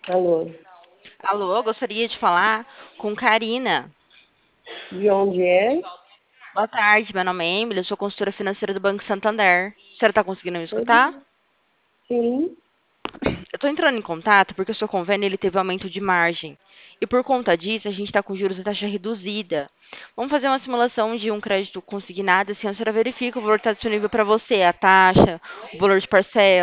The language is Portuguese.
Alô, Alô, gostaria de falar com Karina. de onde é? Boa tarde, meu nome é Emily, eu sou consultora financeira do Banco Santander. A senhora está conseguindo me escutar? Oi, sim. Eu estou entrando em contato porque o seu convênio ele teve aumento de margem. E por conta disso, a gente está com juros de taxa reduzida. Vamos fazer uma simulação de um crédito consignado, assim a senhora verifica o valor que está disponível para você, a taxa, o valor de parcela.